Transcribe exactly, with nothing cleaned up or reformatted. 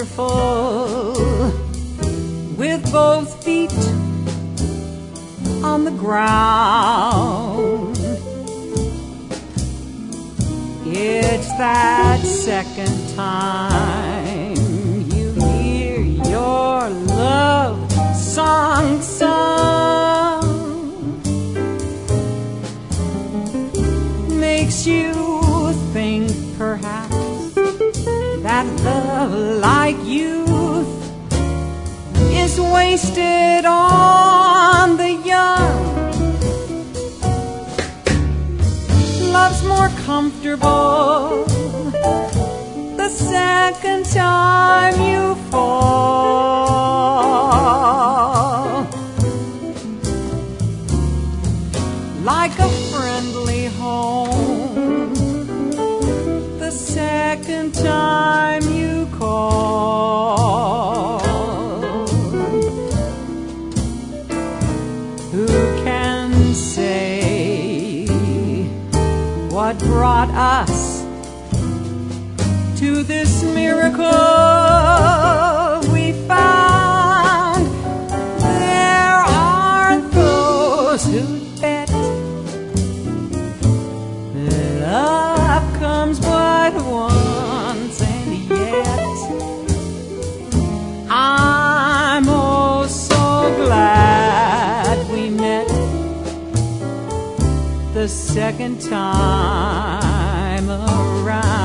wonderful with both feet on the ground. It's that second time you hear your love song sung, makes you think perhaps that love like youth is wasted on the young. Love's more comfortable the second time you fall, like a friendly home the second time you call. Who can say what brought us to this miracle we found? There are those who bet love comes but once, and yet I'm oh so glad we met the second time around.